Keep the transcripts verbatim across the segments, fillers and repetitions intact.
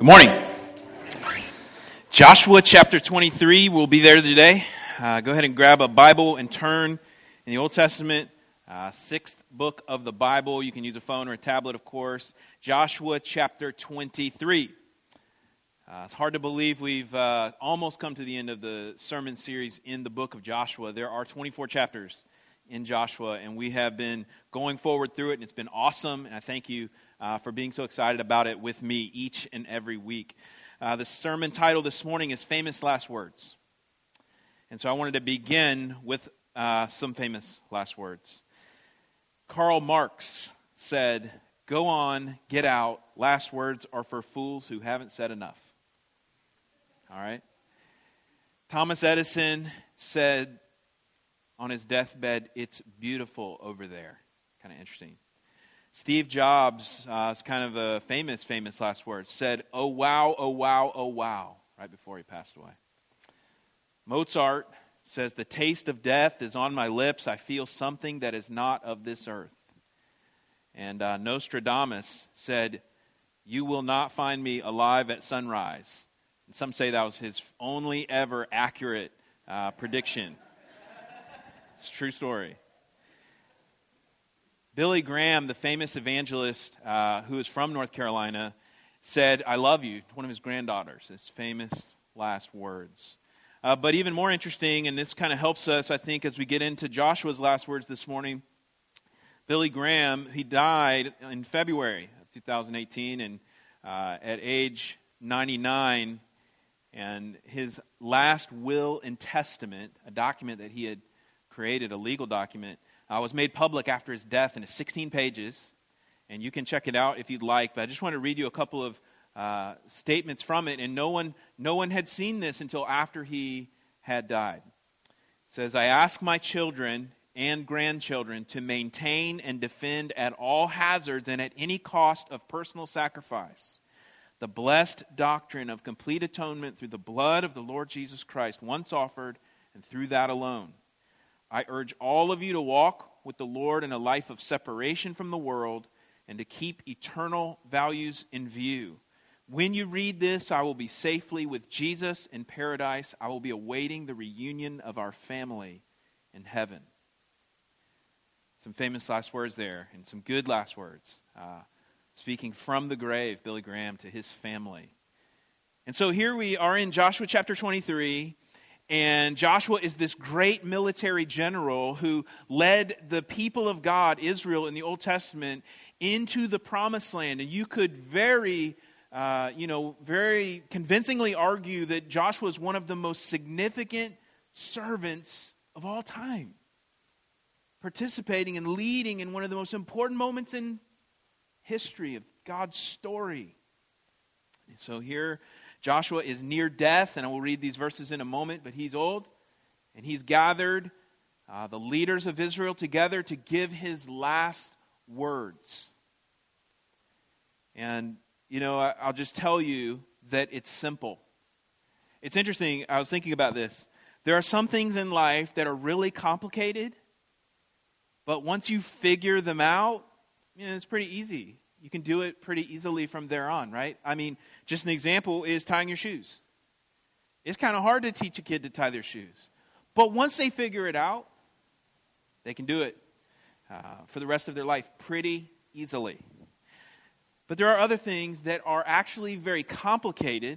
Good morning. Joshua chapter twenty-three will be there today. Uh, go ahead and grab a Bible and turn in the Old Testament, uh, sixth book of the Bible. You can use a phone or a tablet, of course. Joshua chapter twenty-three. Uh, it's hard to believe we've uh, almost come to the end of the sermon series in the book of Joshua. There are twenty-four chapters in Joshua, and we have been going forward through it, and it's been awesome, and I thank you uh, for being so excited about it with me each and every week. Uh, the sermon title this morning is Famous Last Words, and so I wanted to begin with uh, some famous last words. Karl Marx said, "Go on, get out, last words are for fools who haven't said enough." All right? Thomas Edison said on his deathbed, "It's beautiful over there." Kind of interesting. Steve Jobs, uh, is kind of a famous, famous last words, said, "Oh wow, oh wow, oh wow," right before he passed away. Mozart says, "The taste of death is on my lips. I feel something that is not of this earth." And uh, Nostradamus said, "You will not find me alive at sunrise." And some say that was his only ever accurate uh, prediction. It's a true story. Billy Graham, the famous evangelist uh, who is from North Carolina, said, "I love you," to one of his granddaughters. His famous last words. Uh, but even more interesting, and this kind of helps us, I think, as we get into Joshua's last words this morning, Billy Graham, he died in February of two thousand eighteen, and uh, at age ninety-nine, and his last will and testament, a document that he had created, a legal document, uh, was made public after his death, and it's sixteen pages, and you can check it out if you'd like, but I just want to read you a couple of uh, statements from it, and no one, no one had seen this until after he had died. It says, "I ask my children and grandchildren to maintain and defend at all hazards and at any cost of personal sacrifice the blessed doctrine of complete atonement through the blood of the Lord Jesus Christ, once offered and through that alone. I urge all of you to walk with the Lord in a life of separation from the world and to keep eternal values in view. When you read this, I will be safely with Jesus in paradise. I will be awaiting the reunion of our family in heaven." Some famous last words there, and some good last words. Uh, speaking from the grave, Billy Graham, to his family. And so here we are in Joshua chapter twenty-three, and Joshua is this great military general who led the people of God, Israel, in the Old Testament, into the promised land. And you could very, uh, you know, very convincingly argue that Joshua is one of the most significant servants of all time, participating and leading in one of the most important moments in history of God's story. And so here, Joshua is near death, and I will read these verses in a moment, but he's old, and he's gathered uh, the leaders of Israel together to give his last words. And, you know, I, I'll just tell you that it's simple. It's interesting, I was thinking about this. There are some things in life that are really complicated, but once you figure them out, you know, it's pretty easy. You can do it pretty easily from there on, right? I mean, just an example is tying your shoes. It's kind of hard to teach a kid to tie their shoes. But once they figure it out, they can do it uh, for the rest of their life pretty easily. But there are other things that are actually very complicated.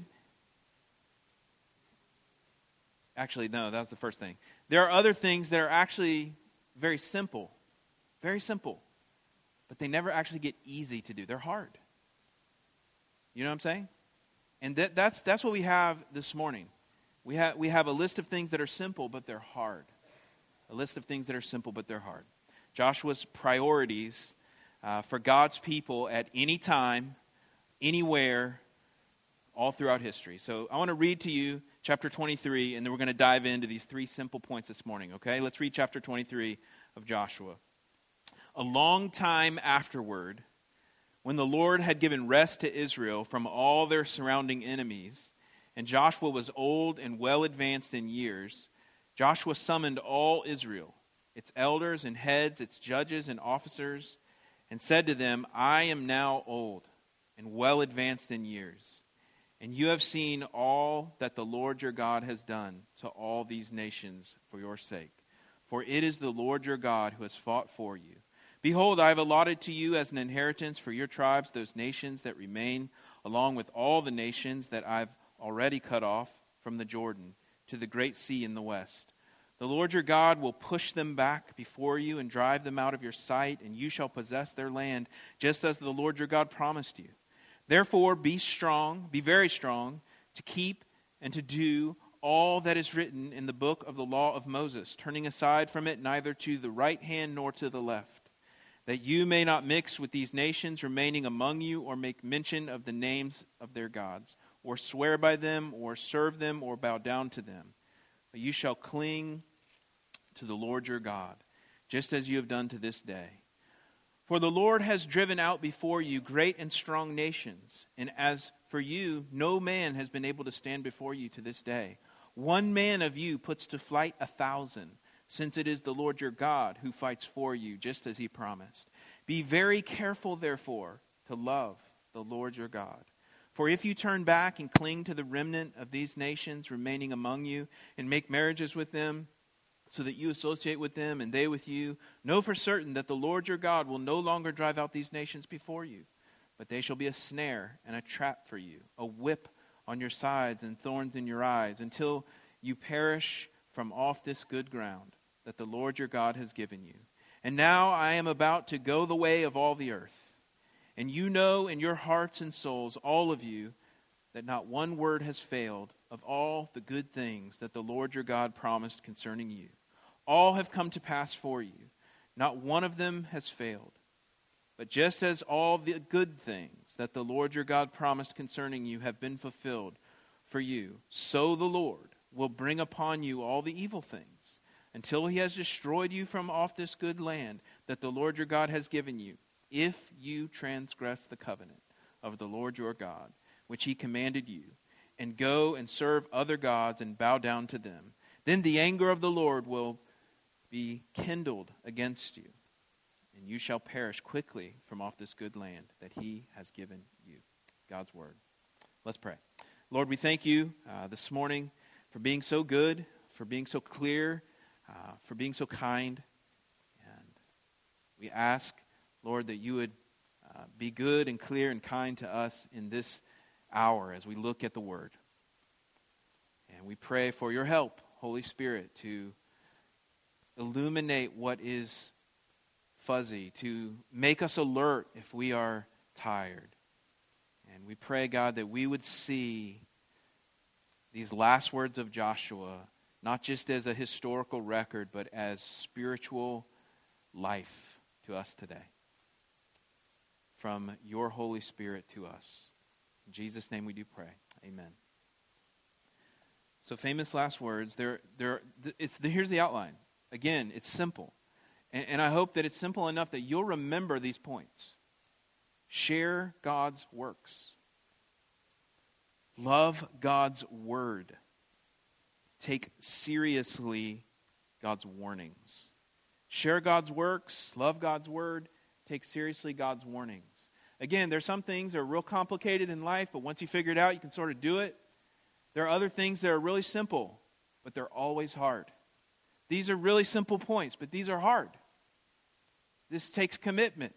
Actually, no, that was the first thing. There are other things that are actually very simple. Very simple. But they never actually get easy to do. They're hard. You know what I'm saying? And that, that's that's what we have this morning. We have we have a list of things that are simple, but they're hard. A list of things that are simple, but they're hard. Joshua's priorities uh, for God's people at any time, anywhere, all throughout history. So I want to read to you chapter twenty-three, and then we're going to dive into these three simple points this morning, okay? Let's read chapter twenty-three of Joshua. "A long time afterward, when the Lord had given rest to Israel from all their surrounding enemies, and Joshua was old and well advanced in years, Joshua summoned all Israel, its elders and heads, its judges and officers, and said to them, 'I am now old and well advanced in years, And you have seen all that the Lord your God has done to all these nations for your sake. For it is the Lord your God who has fought for you. Behold, I have allotted to you as an inheritance for your tribes those nations that remain, along with all the nations that I've already cut off from the Jordan to the great sea in the west. The Lord your God will push them back before you and drive them out of your sight, and you shall possess their land, just as the Lord your God promised you. Therefore, be strong, be very strong, to keep and to do all that is written in the book of the law of Moses, turning aside from it neither to the right hand nor to the left, that you may not mix with these nations remaining among you, or make mention of the names of their gods, or swear by them, or serve them, or bow down to them. But you shall cling to the Lord your God, just as you have done to this day. For the Lord has driven out before you great and strong nations, and as for you, no man has been able to stand before you to this day. One man of you puts to flight a thousand, since it is the Lord your God who fights for you, just as he promised. Be very careful, therefore, to love the Lord your God. For if you turn back and cling to the remnant of these nations remaining among you, and make marriages with them, so that you associate with them and they with you, know for certain that the Lord your God will no longer drive out these nations before you, but they shall be a snare and a trap for you, a whip on your sides and thorns in your eyes, until you perish from off this good ground that the Lord your God has given you. And now I am about to go the way of all the earth, and you know in your hearts and souls, all of you, that not one word has failed of all the good things that the Lord your God promised concerning you. All have come to pass for you. Not one of them has failed. But just as all the good things that the Lord your God promised concerning you have been fulfilled for you, so the Lord will bring upon you all the evil things, until he has destroyed you from off this good land that the Lord your God has given you, if you transgress the covenant of the Lord your God, which he commanded you, and go and serve other gods and bow down to them. Then the anger of the Lord will be kindled against you, and you shall perish quickly from off this good land that he has given you. God's word. Let's pray. Lord, we thank you uh, this morning for being so good, for being so clear, uh, for being so kind. And we ask, Lord, that you would uh, be good and clear and kind to us in this hour as we look at the word. And we pray for your help, Holy Spirit, to illuminate what is fuzzy, to make us alert if we are tired. And we pray, God, that we would see these last words of Joshua not just as a historical record, but as spiritual life to us today. From your Holy Spirit to us. In Jesus' name we do pray. Amen. So famous last words. There, there. It's the, here's the outline. Again, it's simple. And, and I hope that it's simple enough that you'll remember these points. Share God's works. Love God's word. Take seriously God's warnings. Share God's works. Love God's word. Take seriously God's warnings. Again, there's some things that are real complicated in life, but once you figure it out, you can sort of do it. There are other things that are really simple, but they're always hard. These are really simple points, but these are hard. This takes commitment.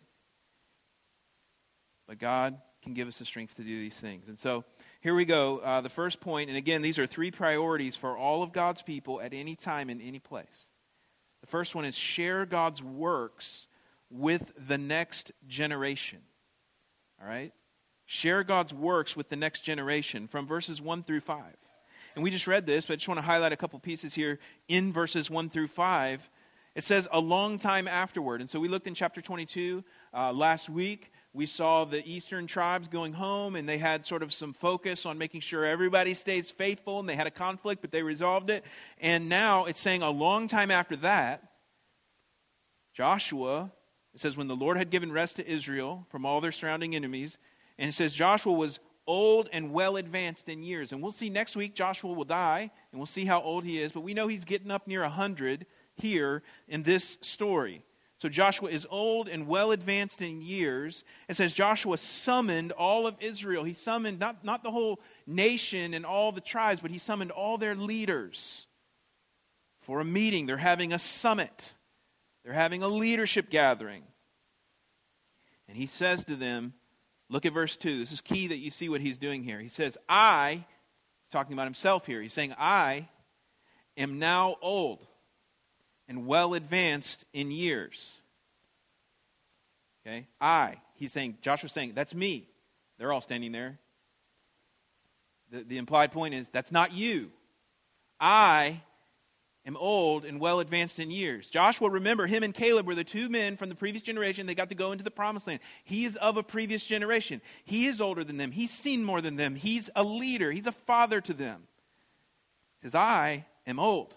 But God can give us the strength to do these things. And so here we go. Uh, the first point, and again, these are three priorities for all of God's people at any time in any place. The first one is share God's works with the next generation. All right? Share God's works with the next generation from verses one through five. And we just read this, but I just want to highlight a couple pieces here in verses one through five. It says, a long time afterward. And so we looked in chapter twenty-two uh, last week. We saw the eastern tribes going home, and they had sort of some focus on making sure everybody stays faithful, and they had a conflict, but they resolved it. And now it's saying a long time after that, Joshua, it says, when the Lord had given rest to Israel from all their surrounding enemies, and it says Joshua was old and well advanced in years. And we'll see next week Joshua will die, and we'll see how old he is, but we know he's getting up near one hundred here in this story. So Joshua is old and well advanced in years. It says Joshua summoned all of Israel. He summoned not, not the whole nation and all the tribes, but he summoned all their leaders for a meeting. They're having a summit. They're having a leadership gathering. And he says to them, look at verse two. This is key that you see what he's doing here. He says, I, he's talking about himself here. He's saying, I am now old and well advanced in years. Okay? I. He's saying, Joshua's saying, that's me. They're all standing there. The, the implied point is, that's not you. I am old and well advanced in years. Joshua, remember, him and Caleb were the two men from the previous generation. They got to go into the promised land. He is of a previous generation. He is older than them. He's seen more than them. He's a leader. He's a father to them. He says, I am old,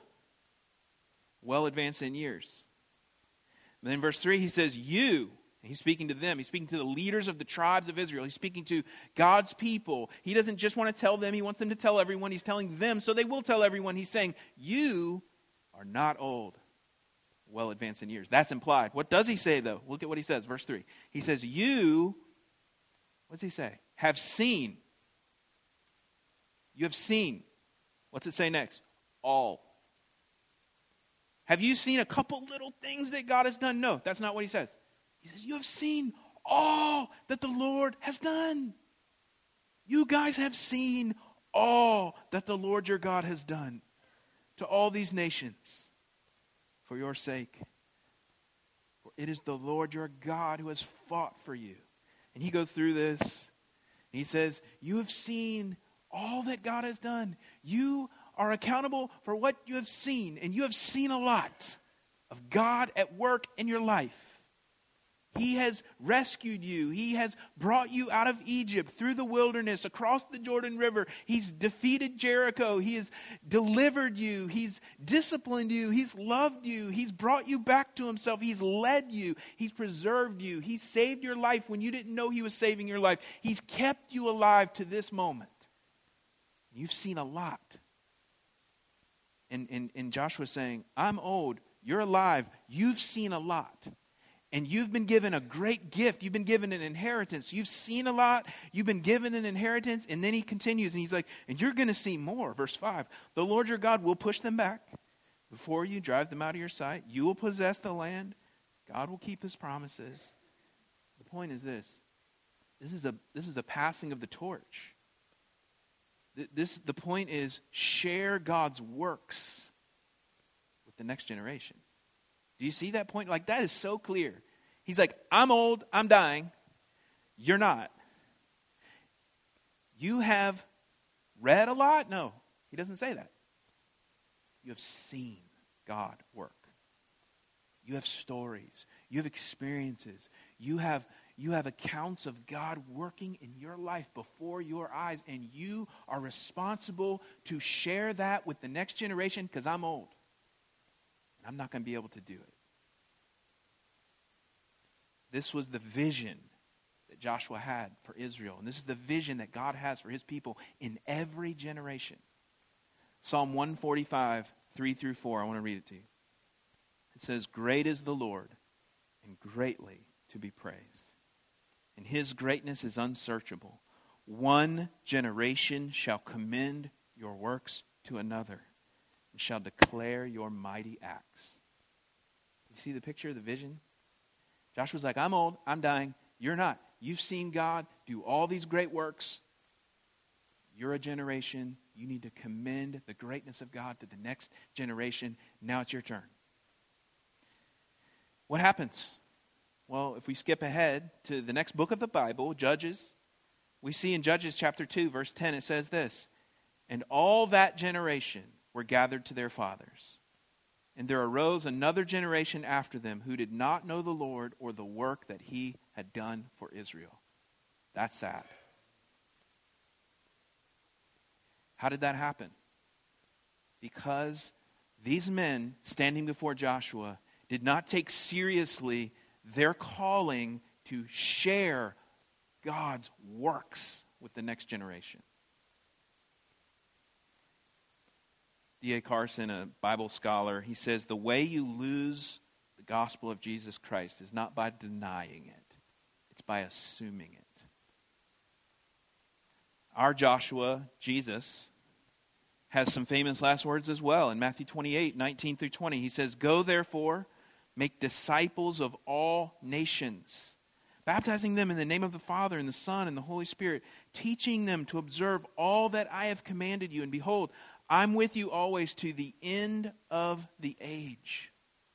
well advanced in years. And then in verse three, he says, you, and he's speaking to them. He's speaking to the leaders of the tribes of Israel. He's speaking to God's people. He doesn't just want to tell them. He wants them to tell everyone. He's telling them, so they will tell everyone. He's saying, you are not old, well advanced in years. That's implied. What does he say, though? Look at what he says, verse three. He says, you, what does he say? Have seen. You have seen. What's it say next? All. Have you seen a couple little things that God has done? No, that's not what he says. He says, you have seen all that the Lord has done. You guys have seen all that the Lord your God has done to all these nations for your sake. For it is the Lord your God who has fought for you. And he goes through this. And he says, you have seen all that God has done. You are accountable for what you have seen. And you have seen a lot of God at work in your life. He has rescued you. He has brought you out of Egypt, through the wilderness, across the Jordan River. He's defeated Jericho. He has delivered you. He's disciplined you. He's loved you. He's brought you back to himself. He's led you. He's preserved you. He's saved your life when you didn't know he was saving your life. He's kept you alive to this moment. You've seen a lot. And, and, and Joshua's saying, I'm old. You're alive. You've seen a lot. And you've been given a great gift. You've been given an inheritance. You've seen a lot. You've been given an inheritance. And then he continues and he's like, and you're going to see more. Verse five, the Lord your God will push them back before you, drive them out of your sight. You will possess the land. God will keep his promises. The point is this. This is a, this is a passing of the torch. This, the point is, share God's works with the next generation. Do you see that point? Like, that is so clear. He's like, I'm old, I'm dying. You're not. You have read a lot? No, he doesn't say that. You have seen God work. You have stories. You have experiences. You have, you have accounts of God working in your life before your eyes, and you are responsible to share that with the next generation because I'm old. I'm not going to be able to do it. This was the vision that Joshua had for Israel. And this is the vision that God has for his people in every generation. Psalm one forty-five, three through four. I want to read it to you. It says, great is the Lord and greatly to be praised. And his greatness is unsearchable. One generation shall commend your works to another, and shall declare your mighty acts. You see the picture, the vision? Joshua's like, I'm old, I'm dying. You're not. You've seen God do all these great works. You're a generation. You need to commend the greatness of God to the next generation. Now it's your turn. What happens? Well, if we skip ahead to the next book of the Bible, Judges, we see in Judges chapter two, verse ten, it says this, and all that generation were gathered to their fathers. And there arose another generation after them who did not know the Lord or the work that he had done for Israel. That's sad. How did that happen? Because these men standing before Joshua did not take seriously their calling to share God's works with the next generation. D A Carson, a Bible scholar, he says, the way you lose the gospel of Jesus Christ is not by denying it. It's by assuming it. Our Joshua, Jesus, has some famous last words as well. In Matthew twenty-eight, nineteen through twenty, he says, "Go therefore, make disciples of all nations, baptizing them in the name of the Father and the Son and the Holy Spirit, teaching them to observe all that I have commanded you. And behold, I'm with you always to the end of the age."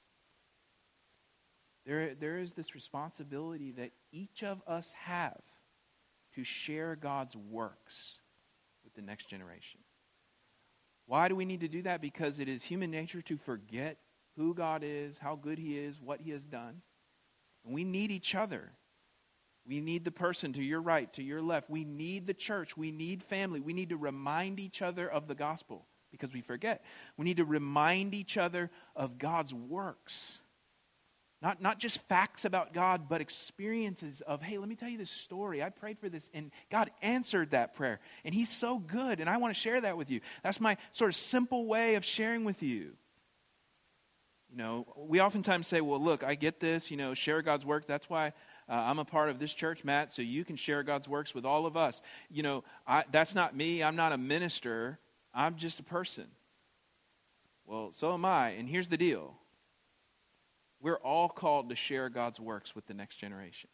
There, there is this responsibility that each of us have to share God's works with the next generation. Why do we need to do that? Because it is human nature to forget who God is, how good He is, what He has done. And we need each other. We need the person to your right, to your left. We need the church. We need family. We need to remind each other of the gospel because we forget. We need to remind each other of God's works. Not, not just facts about God, but experiences of, hey, let me tell you this story. I prayed for this, and God answered that prayer. And He's so good, and I want to share that with you. That's my sort of simple way of sharing with you. You know, we oftentimes say, well, look, I get this, you know, share God's work. That's why uh, I'm a part of this church, Matt, so you can share God's works with all of us. You know, I, that's not me. I'm not a minister. I'm just a person. Well, so am I, and here's the deal. We're all called to share God's works with the next generation.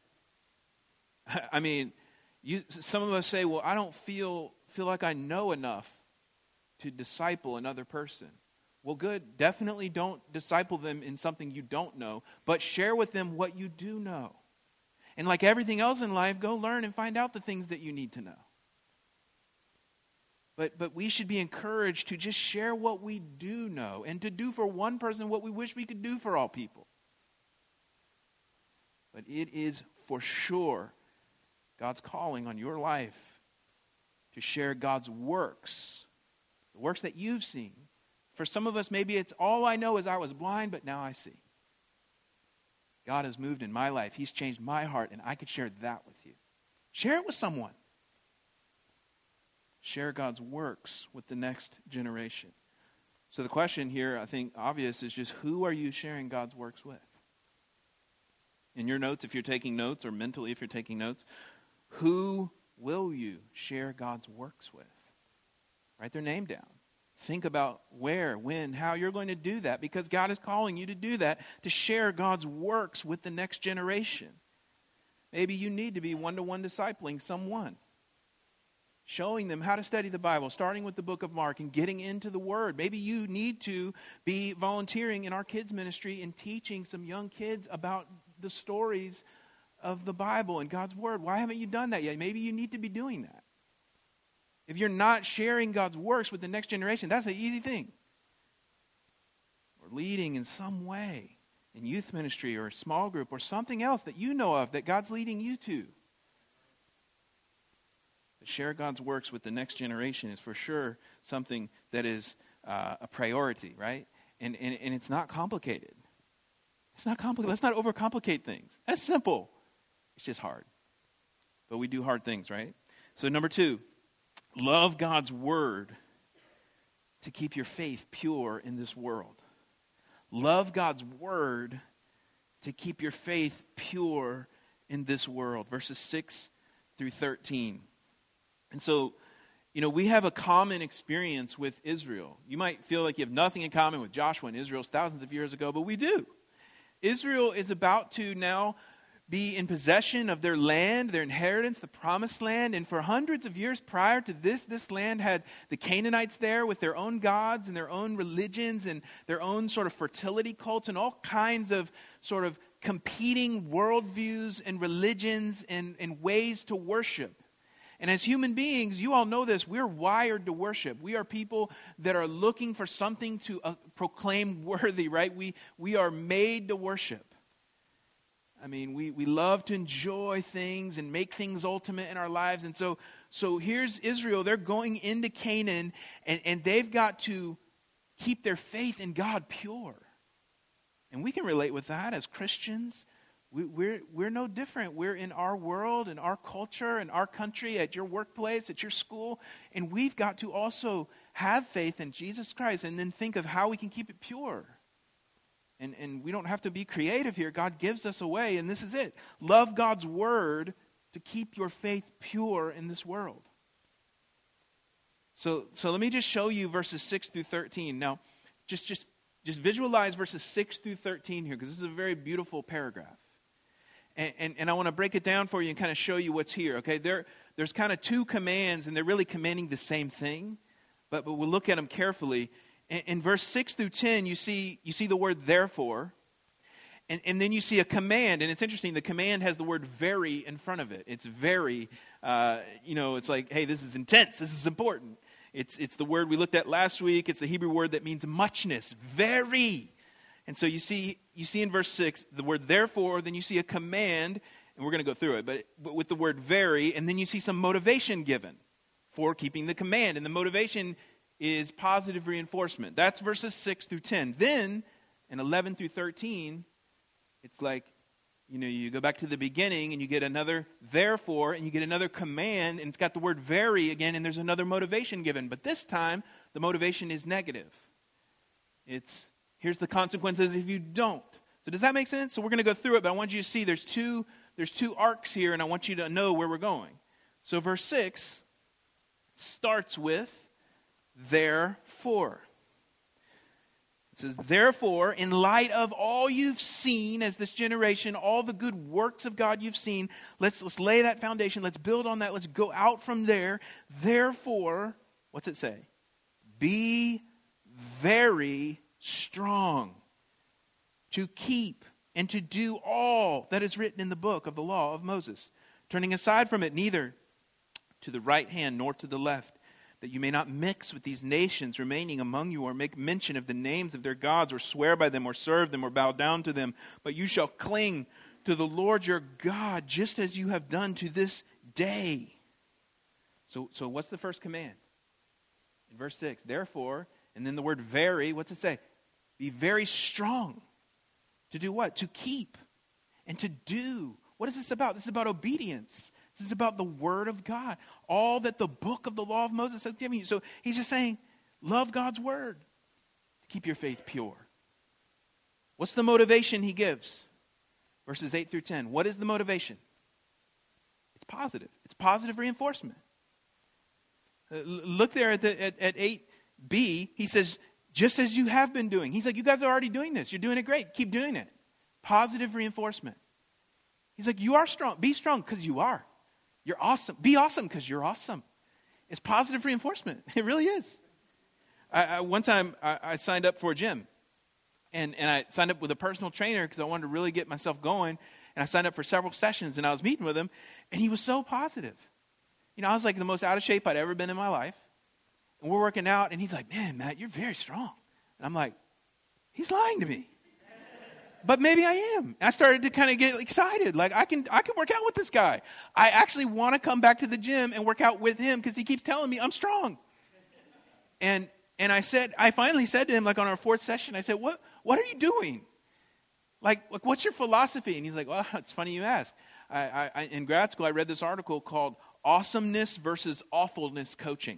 I mean, you, some of us say, well, I don't feel feel like I know enough to disciple another person. Well, good. Definitely don't disciple them in something you don't know, but share with them what you do know. And like everything else in life, go learn and find out the things that you need to know. But but we should be encouraged to just share what we do know and to do for one person what we wish we could do for all people. But it is for sure God's calling on your life to share God's works, the works that you've seen. For some of us, maybe it's all I know is I was blind, but now I see. God has moved in my life. He's changed my heart, and I could share that with you. Share it with someone. Share God's works with the next generation. So the question here, I think, obvious, is just who are you sharing God's works with? In your notes, if you're taking notes, or mentally if you're taking notes, who will you share God's works with? Write their name down. Think about where, when, how you're going to do that, because God is calling you to do that, to share God's works with the next generation. Maybe you need to be one-to-one discipling someone. Showing them how to study the Bible, starting with the book of Mark and getting into the Word. Maybe you need to be volunteering in our kids ministry and teaching some young kids about the stories of the Bible and God's Word. Why haven't you done that yet? Maybe you need to be doing that. If you're not sharing God's works with the next generation, that's an easy thing. Or leading in some way in youth ministry or a small group or something else that you know of that God's leading you to. Share God's works with the next generation is for sure something that is uh, a priority, right? And, and and it's not complicated. It's not complicated. Let's not overcomplicate things. That's simple. It's just hard. But we do hard things, right? So number two, love God's word to keep your faith pure in this world. Love God's word to keep your faith pure in this world. Verses six through thirteen. And so, you know, we have a common experience with Israel. You might feel like you have nothing in common with Joshua and Israel thousands of years ago, but we do. Israel is about to now be in possession of their land, their inheritance, the promised land. And for hundreds of years prior to this, this land had the Canaanites there with their own gods and their own religions and their own sort of fertility cults and all kinds of sort of competing worldviews and religions and, and ways to worship. And as human beings, you all know this, we're wired to worship. We are people that are looking for something to uh, proclaim worthy, right? We we are made to worship. I mean, we, we love to enjoy things and make things ultimate in our lives. And so so here's Israel. They're going into Canaan, and, and they've got to keep their faith in God pure. And we can relate with that as Christians. We, we're, we're no different. We're in our world, in our culture, in our country, at your workplace, at your school. And we've got to also have faith in Jesus Christ and then think of how we can keep it pure. And, and we don't have to be creative here. God gives us a way, and this is it. Love God's word to keep your faith pure in this world. So, so let me just show you verses six through thirteen. Now, just, just, just visualize verses six through thirteen here, because this is a very beautiful paragraph. And, and, and I want to break it down for you and kind of show you what's here. Okay, there, there's kind of two commands, and they're really commanding the same thing, but, but we'll look at them carefully. In, in verse six through ten, you see, you see the word therefore, and, and then you see a command, and it's interesting, the command has the word very in front of it. It's very, uh, you know, it's like, hey, this is intense, this is important. It's, it's the word we looked at last week. It's the Hebrew word that means muchness, very. And so you see, you see in verse six, the word therefore, then you see a command, and we're going to go through it, but, but with the word very, and then you see some motivation given for keeping the command. And the motivation is positive reinforcement. That's verses six through ten. Then, in eleven through thirteen, it's like, you know, you go back to the beginning and you get another therefore, and you get another command, and it's got the word very again, and there's another motivation given. But this time, the motivation is negative. It's, here's the consequences if you don't. So does that make sense? So we're going to go through it, but I want you to see there's two, there's two arcs here, and I want you to know where we're going. So verse six starts with therefore. It says, therefore, in light of all you've seen as this generation, all the good works of God you've seen, let's, let's lay that foundation. Let's build on that. Let's go out from there. Therefore, what's it say? Be very strong to keep and to do all that is written in the book of the law of Moses, turning aside from it neither to the right hand nor to the left, that you may not mix with these nations remaining among you, or make mention of the names of their gods, or swear by them, or serve them, or bow down to them. But you shall cling to the Lord your God, just as you have done to this day. So, so what's the first command? In verse six, therefore, and then the word very, what's it say? Be very strong. To do what? To keep and to do. What is this about? This is about obedience. This is about the word of God. All that the book of the law of Moses has given you. So he's just saying, love God's word to keep your faith pure. What's the motivation he gives? Verses eight through ten. What is the motivation? It's positive. It's positive reinforcement. Uh, look there at, the, at, at eight b. He says, just as you have been doing. He's like, you guys are already doing this. You're doing it great. Keep doing it. Positive reinforcement. He's like, you are strong. Be strong because you are. You're awesome. Be awesome because you're awesome. It's positive reinforcement. It really is. I, I, one time I, I signed up for a gym. And, and I signed up with a personal trainer because I wanted to really get myself going. And I signed up for several sessions, and I was meeting with him. And he was so positive. You know, I was like the most out of shape I'd ever been in my life. And we're working out, and he's like, man, Matt, you're very strong. And I'm like, he's lying to me. But maybe I am. I started to kind of get excited. Like, I can I can work out with this guy. I actually want to come back to the gym and work out with him because he keeps telling me I'm strong. And and I said, I finally said to him, like on our fourth session, I said, what what are you doing? Like, like what's your philosophy? And he's like, well, it's funny you ask. I, I, I in grad school, I read this article called Awesomeness versus Awfulness Coaching.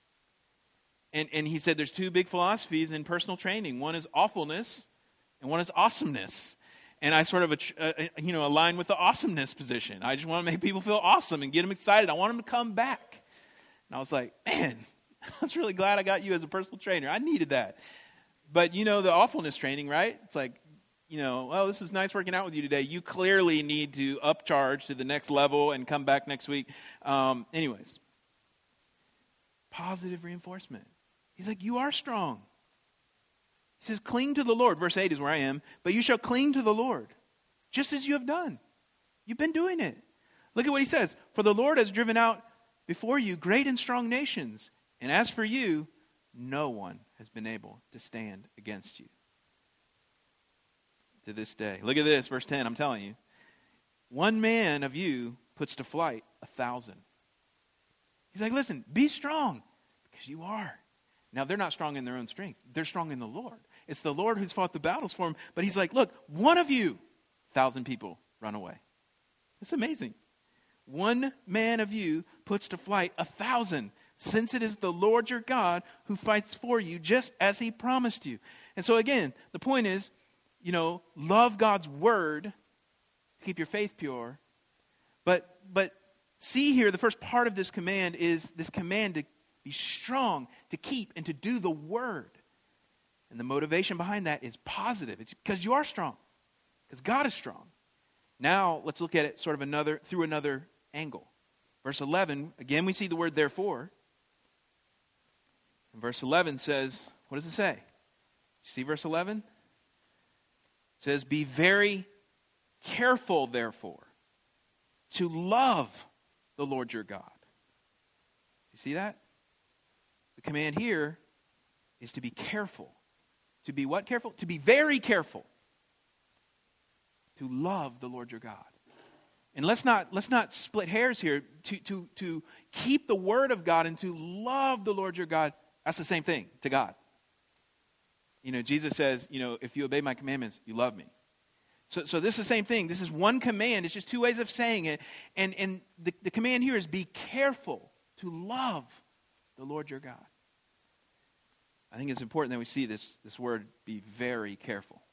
And and he said there's two big philosophies in personal training. One is awfulness, and one is awesomeness. And I sort of, uh, you know, align with the awesomeness position. I just want to make people feel awesome and get them excited. I want them to come back. And I was like, man, I was really glad I got you as a personal trainer. I needed that. But, you know, the awfulness training, right? It's like, you know, well, this was nice working out with you today. You clearly need to upcharge to the next level and come back next week. Um, anyways, positive reinforcement. He's like, you are strong. He says, cling to the Lord. Verse eight is where I am. But you shall cling to the Lord, just as you have done. You've been doing it. Look at what he says. For the Lord has driven out before you great and strong nations. And as for you, no one has been able to stand against you to this day. Look at this, verse ten, I'm telling you. One man of you puts to flight a thousand. He's like, listen, be strong, because you are. Now, they're not strong in their own strength. They're strong in the Lord. It's the Lord who's fought the battles for them. But he's like, look, one of you, thousand people run away. It's amazing. One man of you puts to flight a thousand, since it is the Lord your God who fights for you, just as he promised you. And so again, the point is, you know, love God's word to keep your faith pure. But, but see here, the first part of this command is this command to be strong, to keep, and to do the word. And the motivation behind that is positive. It's because you are strong, because God is strong. Now, let's look at it sort of another through another angle. Verse eleven, again, we see the word therefore. And verse eleven says, what does it say? You see verse eleven? It says, be very careful, therefore, to love the Lord your God. You see that? The command here is to be careful. To be what careful? To be very careful. To love the Lord your God. And let's not, let's not split hairs here. To, to, to keep the word of God and to love the Lord your God, that's the same thing to God. You know, Jesus says, you know, if you obey my commandments, you love me. So, so this is the same thing. This is one command. It's just two ways of saying it. And, and the, the command here is be careful to love the Lord your God. I think it's important that we see this, this word, be very careful.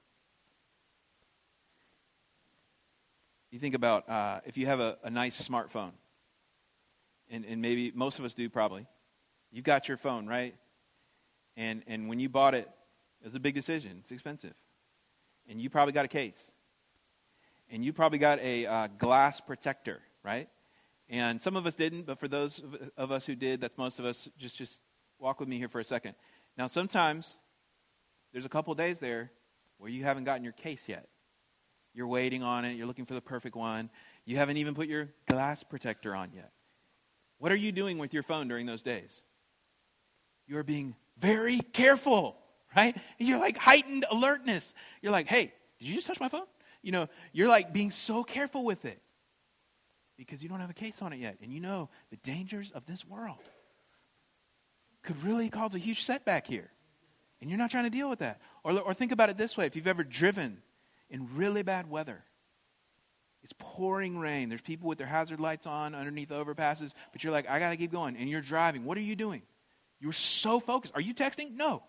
You think about uh, if you have a, a nice smartphone, and, and maybe most of us do probably. You've got your phone, right? And and when you bought it, it was a big decision. It's expensive. And you probably got a case. And you probably got a uh, glass protector, right? And some of us didn't, but for those of, of us who did, that's most of us, just, just walk with me here for a second. Now sometimes, there's a couple days there where you haven't gotten your case yet. You're waiting on it. You're looking for the perfect one. You haven't even put your glass protector on yet. What are you doing with your phone during those days? You're being very careful, right? You're like heightened alertness. You're like, hey, did you just touch my phone? You know, you're like being so careful with it because you don't have a case on it yet. And you know the dangers of this world could really cause a huge setback here. And you're not trying to deal with that. Or, or think about it this way. If you've ever driven in really bad weather, it's pouring rain. There's people with their hazard lights on underneath overpasses, but you're like, I got to keep going. And you're driving. What are you doing? You're so focused. Are you texting? No.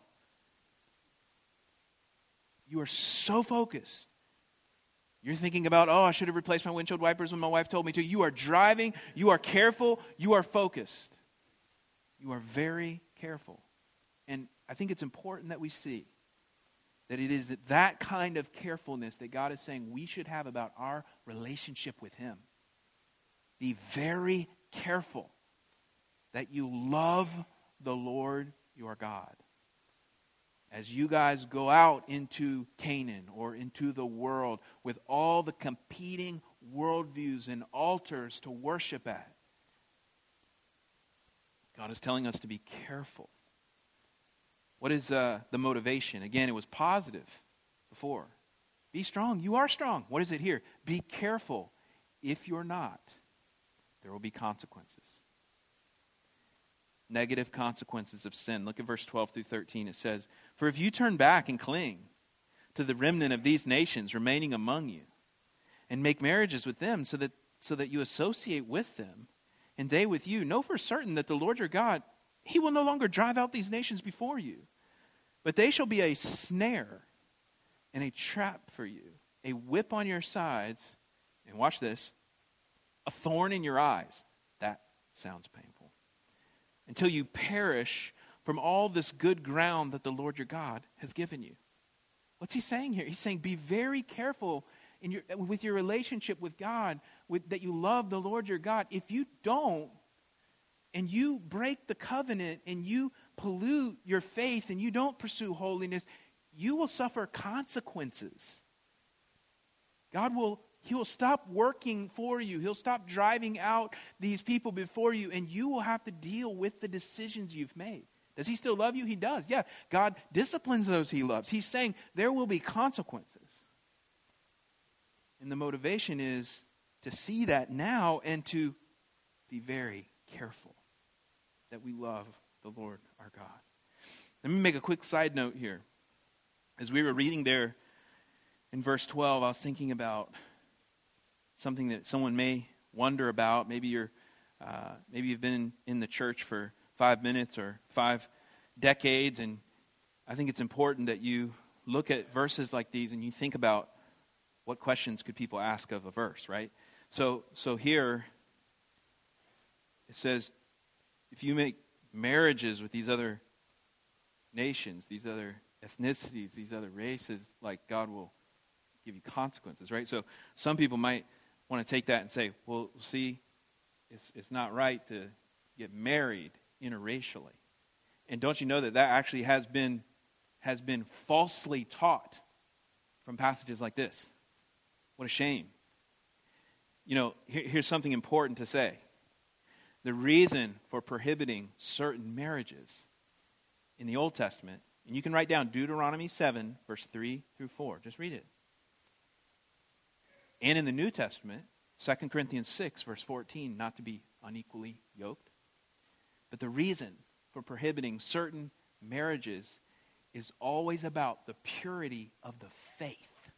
You are so focused. You're thinking about, oh, I should have replaced my windshield wipers when my wife told me to. You are driving. You are careful. You are focused. You are very careful. And I think it's important that we see that it is that, that kind of carefulness that God is saying we should have about our relationship with Him. Be very careful that you love the Lord your God. As you guys go out into Canaan or into the world with all the competing worldviews and altars to worship at, God is telling us to be careful. What is uh, the motivation? Again, it was positive before. Be strong. You are strong. What is it here? Be careful. If you're not, there will be consequences. Negative consequences of sin. Look at verse twelve through thirteen. It says, for if you turn back and cling to the remnant of these nations remaining among you, and make marriages with them so that, so that you associate with them, and they with you, know for certain that the Lord your God, He will no longer drive out these nations before you, but they shall be a snare and a trap for you, a whip on your sides, and watch this, a thorn in your eyes. That sounds painful. Until you perish from all this good ground that the Lord your God has given you. What's He saying here? He's saying be very careful in your, with your relationship with God, with, that you love the Lord your God. If you don't, and you break the covenant, and you pollute your faith, and you don't pursue holiness, you will suffer consequences. God will, He will stop working for you. He'll stop driving out these people before you, and you will have to deal with the decisions you've made. Does He still love you? He does. Yeah, God disciplines those He loves. He's saying there will be consequences. And the motivation is to see that now and to be very careful that we love the Lord our God. Let me make a quick side note here. As we were reading there in verse twelve, I was thinking about something that someone may wonder about. Maybe you're, uh, maybe you've been in, in the church for five minutes or five decades, and I think it's important that you look at verses like these and you think about what questions could people ask of a verse, right? So, so here it says, if you make marriages with these other nations, these other ethnicities, these other races, like God will give you consequences, right? So some people might want to take that and say, well, see, it's it's not right to get married interracially. And don't you know that that actually has been has been falsely taught from passages like this? What a shame. You know, here, here's something important to say. The reason for prohibiting certain marriages in the Old Testament, and you can write down Deuteronomy seven, verse three through four. Just read it. And in the New Testament, Second Corinthians six, verse fourteen, not to be unequally yoked. But the reason for prohibiting certain marriages is always about the purity of the faith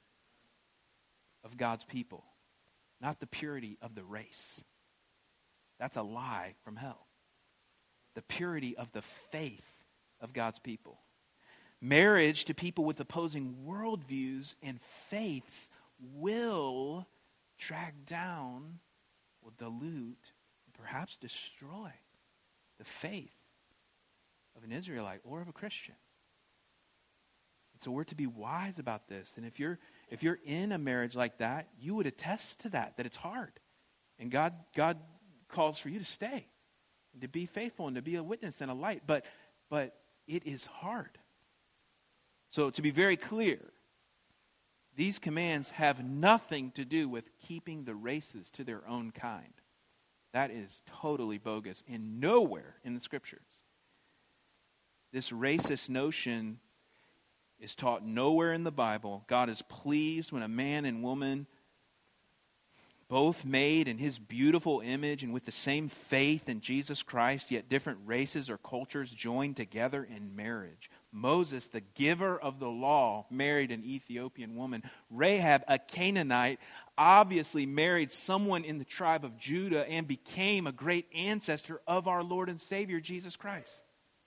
of God's people, not the purity of the race. That's a lie from hell. The purity of the faith of God's people. Marriage to people with opposing worldviews and faiths will drag down, will dilute, and perhaps destroy the faith of an Israelite or of a Christian. And so we're to be wise about this. And if you're if you're in a marriage like that, you would attest to that, that it's hard. And God God calls for you to stay, and to be faithful, and to be a witness and a light. But but it is hard. So to be very clear, these commands have nothing to do with keeping the races to their own kind. That is totally bogus and nowhere in the Scriptures. This racist notion is taught nowhere in the Bible. God is pleased when a man and woman, both made in His beautiful image and with the same faith in Jesus Christ, yet different races or cultures join together in marriage. Moses, the giver of the law, married an Ethiopian woman. Rahab, a Canaanite, obviously married someone in the tribe of Judah and became a great ancestor of our Lord and Savior, Jesus Christ.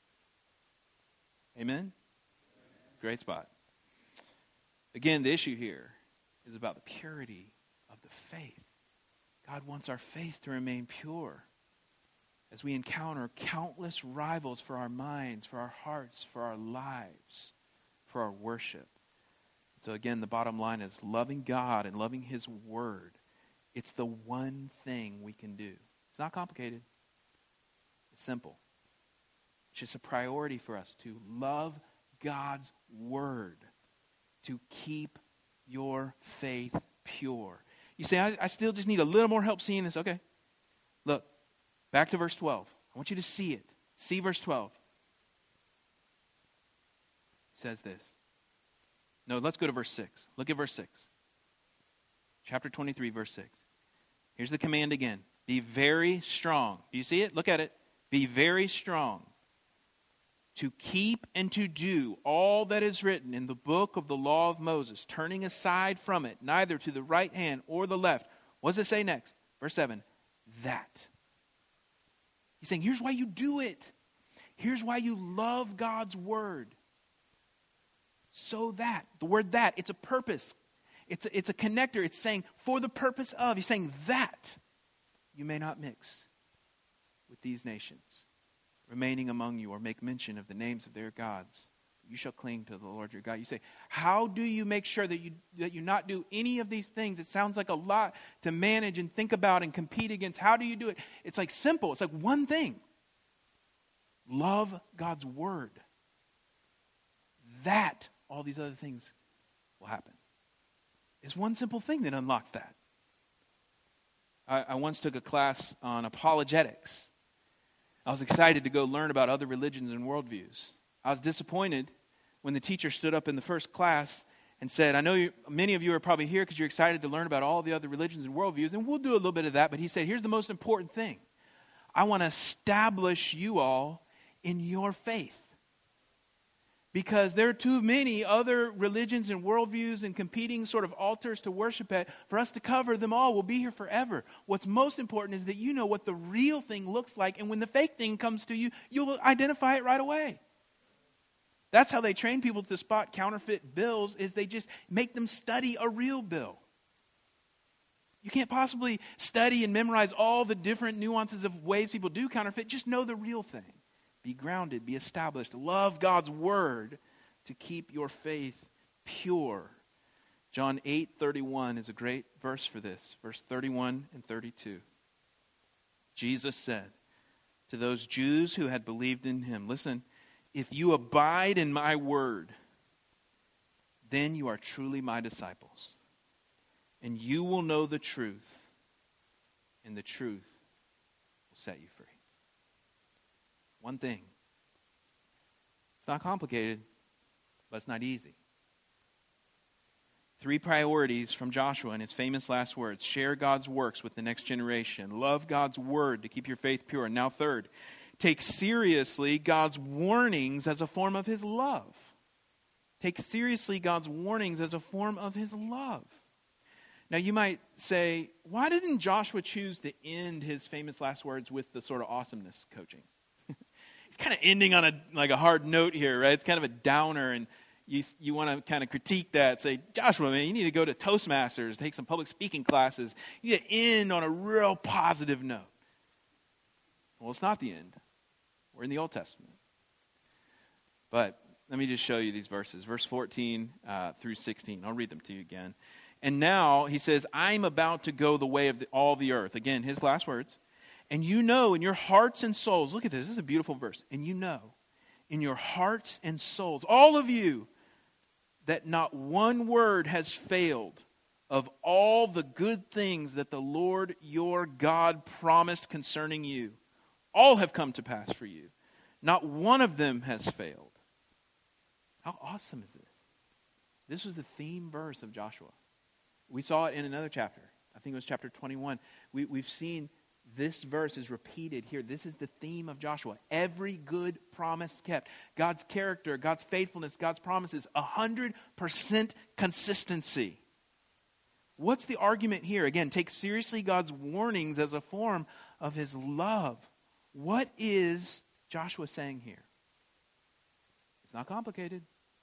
Amen? Great spot. Again, the issue here is about the purity of the faith. God wants our faith to remain pure as we encounter countless rivals for our minds, for our hearts, for our lives, for our worship. So again, the bottom line is loving God and loving His Word. It's the one thing we can do. It's not complicated. It's simple. It's just a priority for us to love God's Word, to keep your faith pure. You say, I, I still just need a little more help seeing this. Okay. Look, back to verse twelve. I want you to see it. See verse twelve. It says this. No, let's go to verse six. Look at verse six. Chapter twenty-three, verse six. Here's the command again. Be very strong. Do you see it? Look at it. Be very strong to keep and to do all that is written in the book of the law of Moses, turning aside from it, neither to the right hand or the left. What does it say next? Verse seven. That. He's saying, here's why you do it. Here's why you love God's Word. So that. The word that, it's a purpose. It's a, it's a connector. It's saying, for the purpose of. He's saying that you may not mix with these nations remaining among you, or make mention of the names of their gods. You shall cling to the Lord your God. You say, how do you make sure that you that you not do any of these things? It sounds like a lot to manage and think about and compete against. How do you do it? It's like simple. It's like one thing. Love God's Word. That all these other things will happen. It's one simple thing that unlocks that. I, I once took a class on apologetics. I was excited to go learn about other religions and worldviews. I was disappointed when the teacher stood up in the first class and said, I know you, many of you are probably here because you're excited to learn about all the other religions and worldviews, and we'll do a little bit of that, but he said, here's the most important thing. I want to establish you all in your faith. Because there are too many other religions and worldviews and competing sort of altars to worship at for us to cover them all. We'll be here forever. What's most important is that you know what the real thing looks like, and when the fake thing comes to you, you'll identify it right away. That's how they train people to spot counterfeit bills, is they just make them study a real bill. You can't possibly study and memorize all the different nuances of ways people do counterfeit. Just know the real thing. Be grounded, be established. Love God's word to keep your faith pure. John eight thirty-one is a great verse for this. Verse thirty-one and thirty-two. Jesus said to those Jews who had believed in him, listen, if you abide in my word, then you are truly my disciples. And you will know the truth, and the truth will set you free. One thing. It's not complicated, but it's not easy. Three priorities from Joshua in his famous last words. Share God's works with the next generation. Love God's word to keep your faith pure. And now third, take seriously God's warnings as a form of his love. Take seriously God's warnings as a form of his love. Now you might say, why didn't Joshua choose to end his famous last words with the sort of awesomeness coaching? He's kind of ending on a like a hard note here, right? It's kind of a downer, and you you want to kind of critique that. Say, Joshua, man, you need to go to Toastmasters, take some public speaking classes. You need to end on a real positive note. Well, it's not the end. We're in the Old Testament. But let me just show you these verses. Verse fourteen uh, through sixteen. I'll read them to you again. And now, he says, I'm about to go the way of the, all the earth. Again, his last words. And you know in your hearts and souls, look at this, this is a beautiful verse. And you know in your hearts and souls, all of you, that not one word has failed of all the good things that the Lord your God promised concerning you. All have come to pass for you. Not one of them has failed. How awesome is this? This was the theme verse of Joshua. We saw it in another chapter. I think it was chapter twenty-one. We, we've seen this verse is repeated here. This is the theme of Joshua. Every good promise kept. God's character, God's faithfulness, God's promises, one hundred percent consistency. What's the argument here? Again, take seriously God's warnings as a form of his love. What is Joshua saying here? It's not complicated.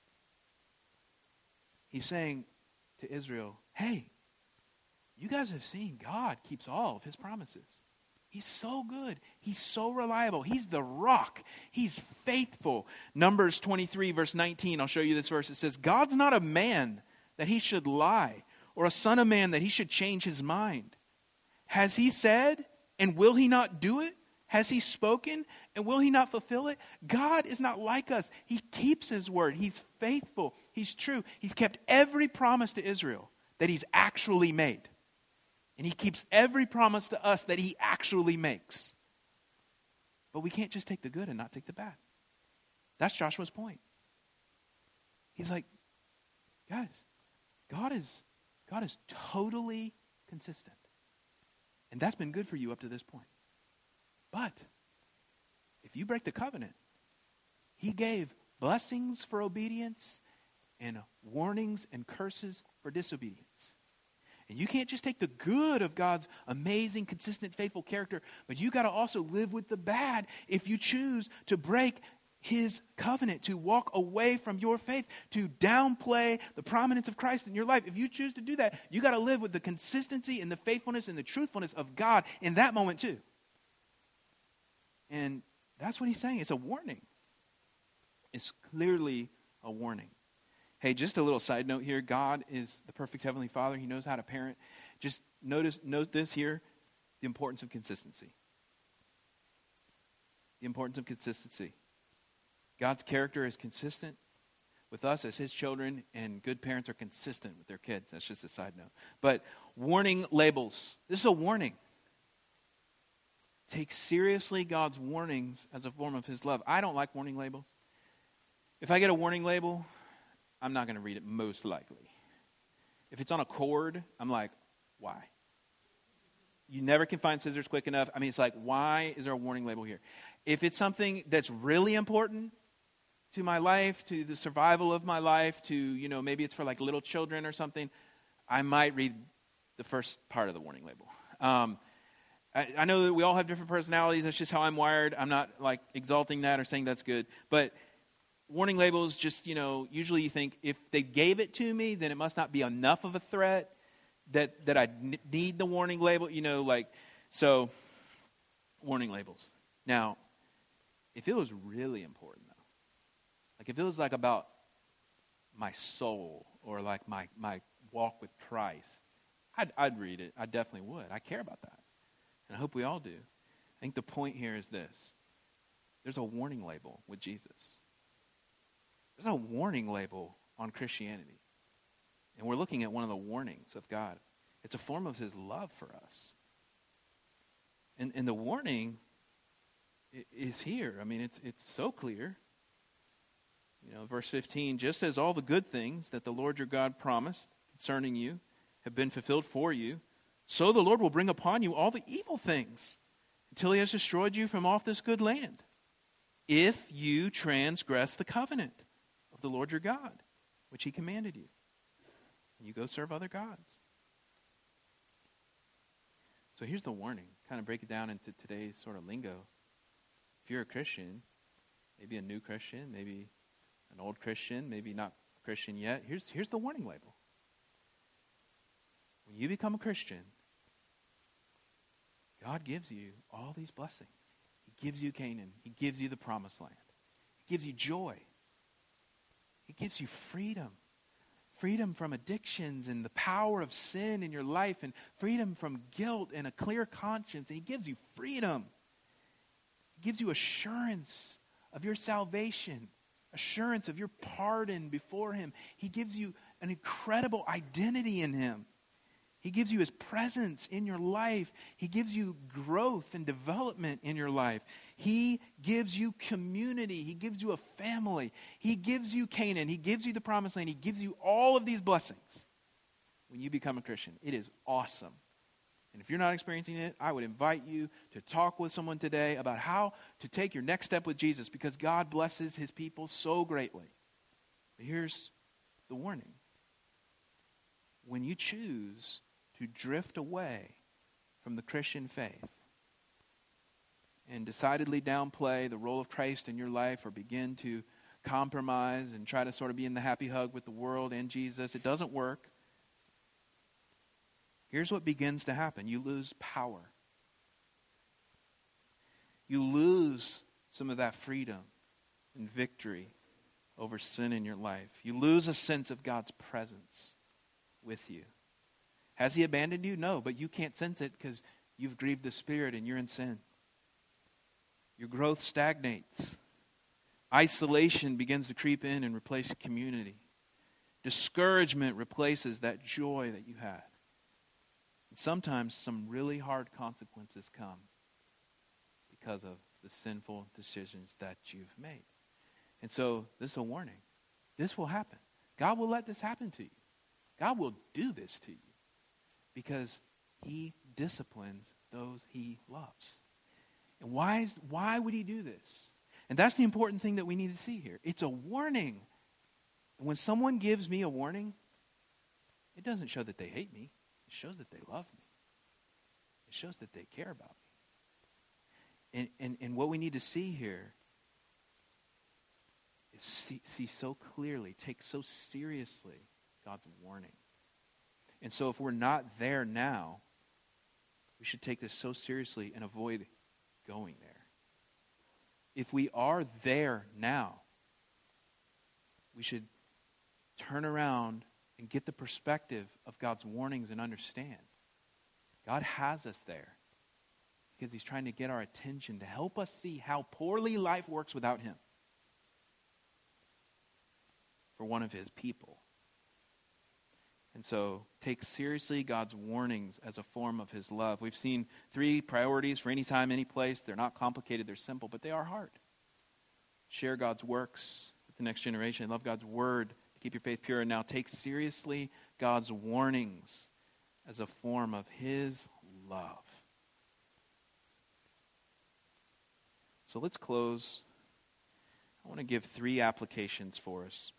He's saying to Israel, hey, you guys have seen God keeps all of his promises. He's so good. He's so reliable. He's the rock. He's faithful. Numbers twenty-three, verse nineteen, I'll show you this verse. It says, God's not a man that he should lie, or a son of man that he should change his mind. Has he said, and will he not do it? Has he spoken, and will he not fulfill it? God is not like us. He keeps his word. He's faithful. He's true. He's kept every promise to Israel that he's actually made. And he keeps every promise to us that he actually makes. But we can't just take the good and not take the bad. That's Joshua's point. He's like, guys, God is, God is totally consistent. And that's been good for you up to this point. But if you break the covenant, he gave blessings for obedience and warnings and curses for disobedience. And you can't just take the good of God's amazing, consistent, faithful character, but you got to also live with the bad if you choose to break his covenant, to walk away from your faith, to downplay the prominence of Christ in your life. If you choose to do that, you got to live with the consistency and the faithfulness and the truthfulness of God in that moment too. And that's what he's saying. It's a warning. It's clearly a warning. Hey, just a little side note here. God is the perfect Heavenly Father. He knows how to parent. Just notice, note this here, the importance of consistency. The importance of consistency. God's character is consistent with us as his children, and good parents are consistent with their kids. That's just a side note. But warning labels. This is a warning. Take seriously God's warnings as a form of his love. I don't like warning labels. If I get a warning label, I'm not going to read it most likely. If it's on a cord, I'm like, why? You never can find scissors quick enough. I mean, it's like, why is there a warning label here? If it's something that's really important to my life, to the survival of my life, to, you know, maybe it's for like little children or something, I might read the first part of the warning label. Um, I, I know that we all have different personalities. That's just how I'm wired. I'm not like exalting that or saying that's good. But warning labels just, you know, usually you think if they gave it to me, then it must not be enough of a threat that, that I n- need the warning label, you know, like, so, warning labels. Now, if it was really important, though, like if it was like about my soul or like my, my walk with Christ, I'd, I'd read it. I definitely would. I care about that. And I hope we all do. I think the point here is this. There's a warning label with Jesus. There's a warning label on Christianity. And we're looking at one of the warnings of God. It's a form of his love for us. And, and the warning is here. I mean, it's it's so clear. You know, verse fifteen, just as all the good things that the Lord your God promised concerning you have been fulfilled for you, so the Lord will bring upon you all the evil things until he has destroyed you from off this good land, if you transgress the covenant of the Lord your God, which he commanded you, and you go serve other gods. So here's the warning. Kind of break it down into today's sort of lingo. If you're a Christian, maybe a new Christian, maybe an old Christian, maybe not Christian yet, here's, here's the warning label. When you become a Christian, God gives you all these blessings. He gives you Canaan. He gives you the promised land. He gives you joy. He gives you freedom. Freedom from addictions and the power of sin in your life, and freedom from guilt and a clear conscience. And he gives you freedom. He gives you assurance of your salvation, assurance of your pardon before him. He gives you an incredible identity in him. He gives you his presence in your life. He gives you growth and development in your life. He gives you community. He gives you a family. He gives you Canaan. He gives you the promised land. He gives you all of these blessings when you become a Christian. It is awesome. And if you're not experiencing it, I would invite you to talk with someone today about how to take your next step with Jesus, because God blesses his people so greatly. But here's the warning. When you choose to drift away from the Christian faith and decidedly downplay the role of Christ in your life, or begin to compromise and try to sort of be in the happy hug with the world and Jesus, it doesn't work. Here's what begins to happen. You lose power. You lose some of that freedom and victory over sin in your life. You lose a sense of God's presence with you. Has he abandoned you? No, but you can't sense it because you've grieved the Spirit and you're in sin. Your growth stagnates. Isolation begins to creep in and replace community. Discouragement replaces that joy that you had. And sometimes some really hard consequences come because of the sinful decisions that you've made. And so this is a warning. This will happen. God will let this happen to you. God will do this to you because he disciplines those he loves. And why is, why would he do this? And that's the important thing that we need to see here. It's a warning. And when someone gives me a warning, it doesn't show that they hate me. It shows that they love me. It shows that they care about me. And, and, and what we need to see here is see, see so clearly, take so seriously God's warning. And so if we're not there now, we should take this so seriously and avoid going there. If we are there now, we should turn around and get the perspective of God's warnings and understand. God has us there because he's trying to get our attention to help us see how poorly life works without him for one of his people. And so take seriously God's warnings as a form of his love. We've seen three priorities for any time, any place. They're not complicated, they're simple, but they are hard. Share God's works with the next generation. Love God's word to keep your faith pure. And now take seriously God's warnings as a form of his love. So let's close. I want to give three applications for us.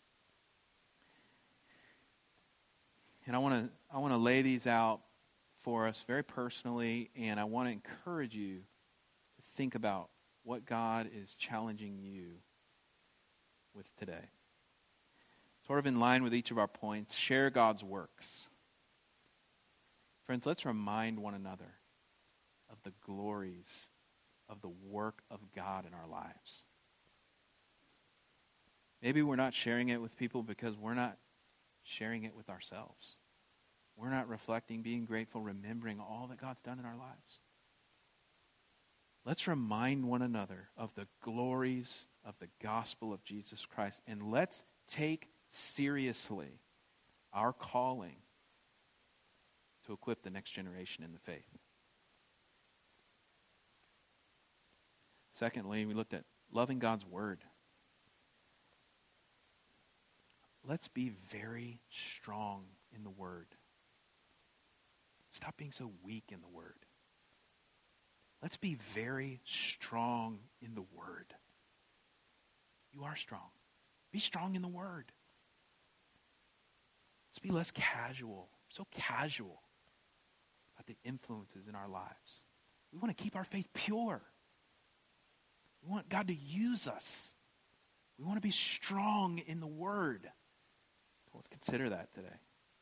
And I want to I want to lay these out for us very personally, and I want to encourage you to think about what God is challenging you with today. Sort of in line with each of our points, share God's works. Friends, let's remind one another of the glories of the work of God in our lives. Maybe we're not sharing it with people because we're not sharing it with ourselves. We're not reflecting, being grateful, remembering all that God's done in our lives. Let's remind one another of the glories of the gospel of Jesus Christ, and let's take seriously our calling to equip the next generation in the faith. Secondly, we looked at loving God's word. Let's be very strong in the word. Stop being so weak in the word. Let's be very strong in the word. You are strong. Be strong in the word. Let's be less casual. So casual about the influences in our lives. We want to keep our faith pure. We want God to use us. We want to be strong in the word. So let's consider that today.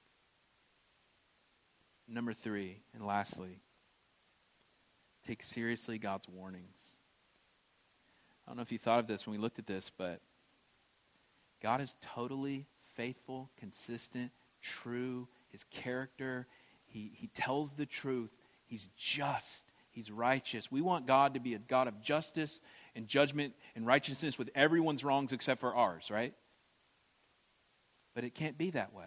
Number three, and lastly, take seriously God's warnings. I don't know if you thought of this when we looked at this, but God is totally faithful, consistent, true. His character, he, he tells the truth. He's just. He's righteous. We want God to be a God of justice and judgment and righteousness with everyone's wrongs except for ours, right? But it can't be that way.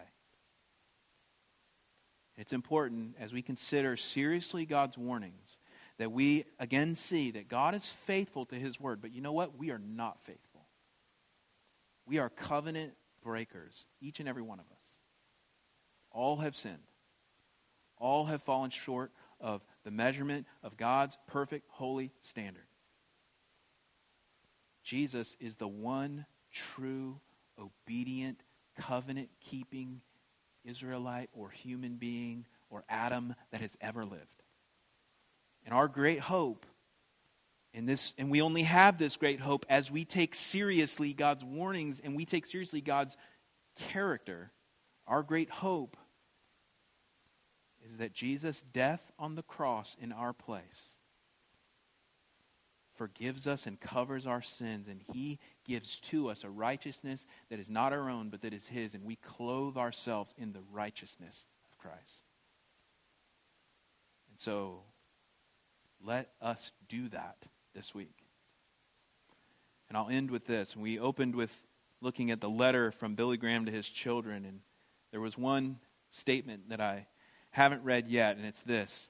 It's important as we consider seriously God's warnings that we again see that God is faithful to his word. But you know what? We are not faithful. We are covenant breakers, each and every one of us. All have sinned. All have fallen short of the measurement of God's perfect, holy standard. Jesus is the one true, obedient, covenant-keeping Israelite or human being or Adam that has ever lived. And our great hope in this, and we only have this great hope as we take seriously God's warnings and we take seriously God's character. Our great hope is that Jesus' death on the cross in our place forgives us and covers our sins, and he gives to us a righteousness that is not our own, but that is his, and we clothe ourselves in the righteousness of Christ. And so, let us do that this week. And I'll end with this. We opened with looking at the letter from Billy Graham to his children, and there was one statement that I haven't read yet, and it's this: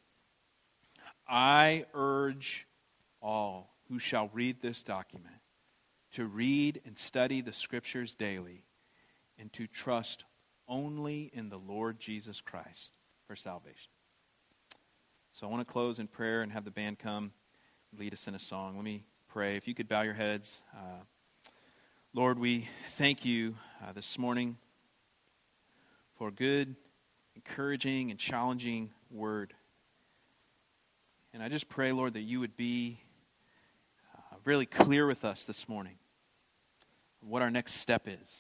I urge all who shall read this document to read and study the Scriptures daily and to trust only in the Lord Jesus Christ for salvation. So I want to close in prayer and have the band come and lead us in a song. Let me pray. If you could bow your heads. Uh, Lord, we thank you uh, this morning for a good, encouraging, and challenging word. And I just pray, Lord, that you would be uh, really clear with us this morning what our next step is.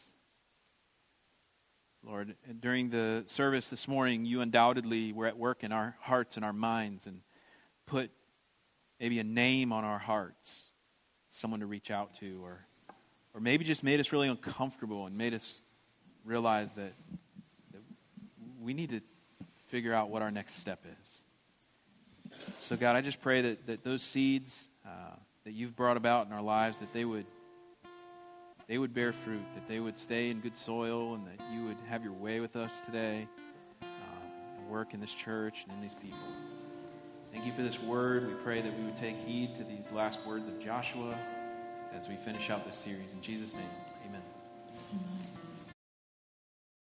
Lord, during the service this morning, you undoubtedly were at work in our hearts and our minds and put maybe a name on our hearts, someone to reach out to, or or maybe just made us really uncomfortable and made us realize that, that we need to figure out what our next step is. So God, I just pray that, that those seeds uh, that you've brought about in our lives, that they would they would bear fruit, that they would stay in good soil, and that you would have your way with us today, uh, and work in this church and in these people. Thank you for this word. We pray that we would take heed to these last words of Joshua as we finish out this series. In Jesus' name, amen. Amen.